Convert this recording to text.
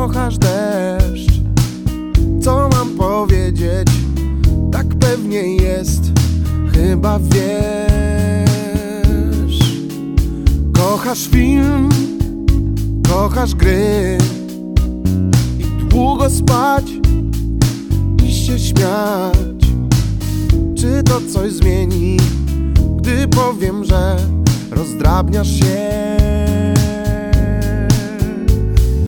kochasz deszcz. Co mam powiedzieć? Tak pewnie jest, chyba wiesz. Kochasz film, kochasz gry i długo spać i się śmiać. Czy to coś zmieni, gdy powiem, że rozdrabniasz się?